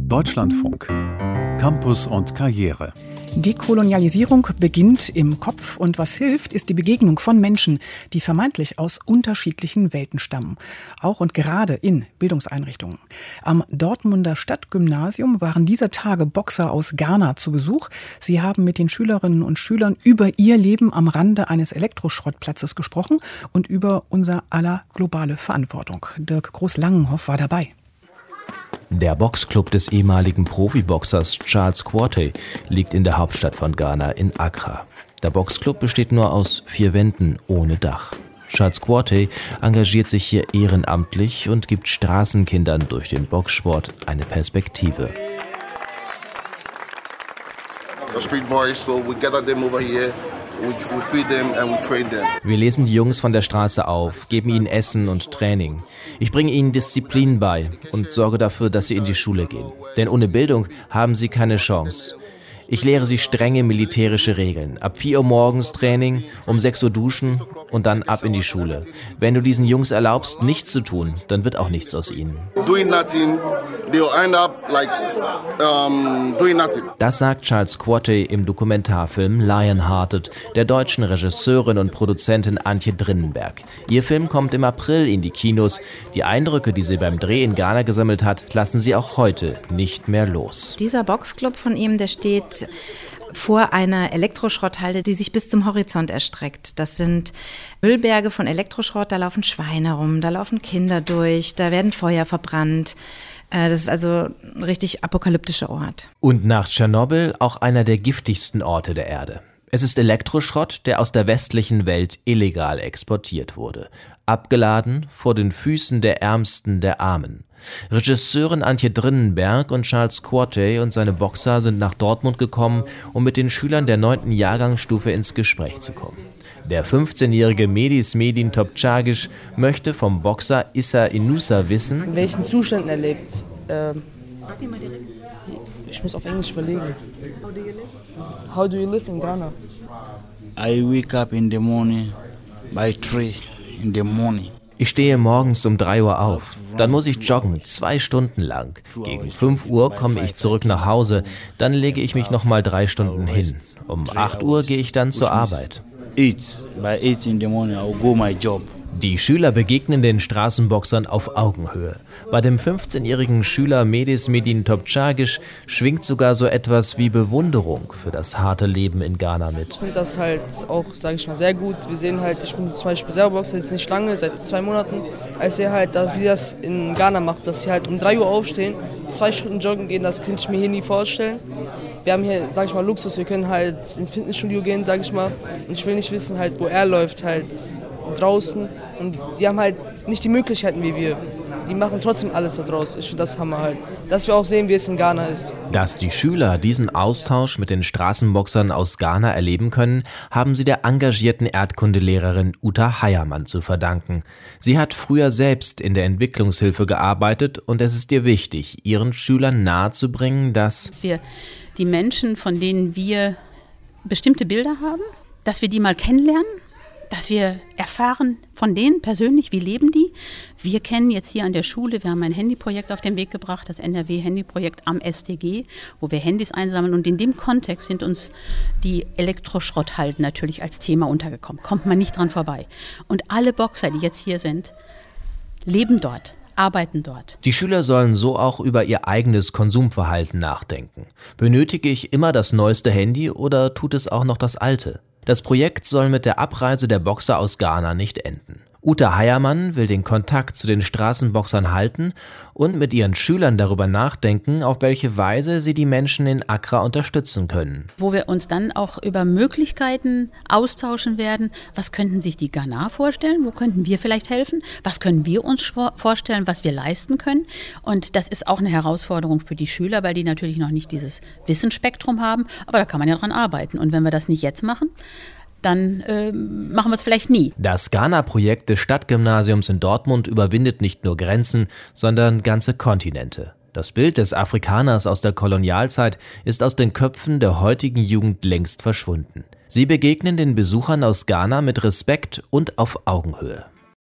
Deutschlandfunk. Campus und Karriere. Dekolonialisierung beginnt im Kopf und was hilft, ist die Begegnung von Menschen, die vermeintlich aus unterschiedlichen Welten stammen. Auch und gerade in Bildungseinrichtungen. Am Dortmunder Stadtgymnasium waren dieser Tage Boxer aus Ghana zu Besuch. Sie haben mit den Schülerinnen und Schülern über ihr Leben am Rande eines Elektroschrottplatzes gesprochen und über unser aller globale Verantwortung. Dirk Groß-Langenhoff war dabei. Der Boxclub des ehemaligen Profiboxers Charles Quartey liegt in der Hauptstadt von Ghana, in Accra. Der Boxclub besteht nur aus 4 Wänden ohne Dach. Charles Quartey engagiert sich hier ehrenamtlich und gibt Straßenkindern durch den Boxsport eine Perspektive. The street boys, so we gather them over here. We feed them and we train them. Wir lesen die Jungs von der Straße auf, geben ihnen Essen und Training. Ich bringe ihnen Disziplin bei und sorge dafür, dass sie in die Schule gehen. Denn ohne Bildung haben sie keine Chance. Ich lehre sie strenge militärische Regeln. Ab 4 Uhr morgens Training, um 6 Uhr duschen und dann ab in die Schule. Wenn du diesen Jungs erlaubst, nichts zu tun, dann wird auch nichts aus ihnen. Doing nothing, they'll end up like doing nothing. Das sagt Charles Quartey im Dokumentarfilm Lionhearted der deutschen Regisseurin und Produzentin Antje Drinnenberg. Ihr Film kommt im April in die Kinos. Die Eindrücke, die sie beim Dreh in Ghana gesammelt hat, lassen sie auch heute nicht mehr los. Dieser Boxclub von ihm, der steht vor einer Elektroschrotthalde, die sich bis zum Horizont erstreckt. Das sind Müllberge von Elektroschrott, da laufen Schweine rum, da laufen Kinder durch, da werden Feuer verbrannt. Das ist also ein richtig apokalyptischer Ort. Und nach Tschernobyl auch einer der giftigsten Orte der Erde. Es ist Elektroschrott, der aus der westlichen Welt illegal exportiert wurde. Abgeladen vor den Füßen der Ärmsten der Armen. Regisseurin Antje Drinnenberg und Charles Quartey und seine Boxer sind nach Dortmund gekommen, um mit den Schülern der 9. Jahrgangsstufe ins Gespräch zu kommen. Der 15-jährige Medis Medin Topçagić möchte vom Boxer Issa Inusa wissen, in welchen Zuständen er lebt. Ich muss auf Englisch überlegen. How do you live in Ghana? I wake up in the morning by 3 in the morning. Ich stehe morgens um 3 Uhr auf. Dann muss ich joggen, 2 Stunden lang. Gegen 5 Uhr komme ich zurück nach Hause. Dann lege ich mich nochmal 3 Stunden hin. Um 8 Uhr gehe ich dann zur Arbeit. By 8 in the morning I'll go my job. Die Schüler begegnen den Straßenboxern auf Augenhöhe. Bei dem 15-jährigen Schüler Medis Medin Topçagić schwingt sogar so etwas wie Bewunderung für das harte Leben in Ghana mit. Ich finde das halt auch, sage ich mal, sehr gut. Wir sehen halt, ich bin zum Beispiel selber Boxer, jetzt nicht lange, seit 2 Monaten. Als er halt, wie das in Ghana macht, dass sie halt um 3 Uhr aufstehen, 2 Stunden joggen gehen, das könnte ich mir hier nie vorstellen. Wir haben hier, sage ich mal, Luxus, wir können halt ins Fitnessstudio gehen, sage ich mal. Und ich will nicht wissen, halt, wo er läuft, halt draußen. Und die haben halt nicht die Möglichkeiten wie wir. Die machen trotzdem alles da draußen. Ich finde das Hammer halt. Dass wir auch sehen, wie es in Ghana ist. Dass die Schüler diesen Austausch mit den Straßenboxern aus Ghana erleben können, haben sie der engagierten Erdkundelehrerin Uta Heiermann zu verdanken. Sie hat früher selbst in der Entwicklungshilfe gearbeitet und es ist ihr wichtig, ihren Schülern nahezubringen, dass wir die Menschen, von denen wir bestimmte Bilder haben, dass wir die mal kennenlernen, dass wir erfahren von denen persönlich, wie leben die. Wir kennen jetzt hier an der Schule, wir haben ein Handyprojekt auf den Weg gebracht, das NRW-Handyprojekt am SDG, wo wir Handys einsammeln und in dem Kontext sind uns die Elektroschrotthalden natürlich als Thema untergekommen. Kommt man nicht dran vorbei. Und alle Boxer, die jetzt hier sind, leben dort. Arbeiten dort. Die Schüler sollen so auch über ihr eigenes Konsumverhalten nachdenken. Benötige ich immer das neueste Handy oder tut es auch noch das alte? Das Projekt soll mit der Abreise der Boxer aus Ghana nicht enden. Uta Heiermann will den Kontakt zu den Straßenboxern halten und mit ihren Schülern darüber nachdenken, auf welche Weise sie die Menschen in Accra unterstützen können. Wo wir uns dann auch über Möglichkeiten austauschen werden. Was könnten sich die Ghana vorstellen? Wo könnten wir vielleicht helfen? Was können wir uns vorstellen, was wir leisten können? Und das ist auch eine Herausforderung für die Schüler, weil die natürlich noch nicht dieses Wissensspektrum haben. Aber da kann man ja dran arbeiten. Und wenn wir das nicht jetzt machen, dann machen wir es vielleicht nie. Das Ghana-Projekt des Stadtgymnasiums in Dortmund überwindet nicht nur Grenzen, sondern ganze Kontinente. Das Bild des Afrikaners aus der Kolonialzeit ist aus den Köpfen der heutigen Jugend längst verschwunden. Sie begegnen den Besuchern aus Ghana mit Respekt und auf Augenhöhe.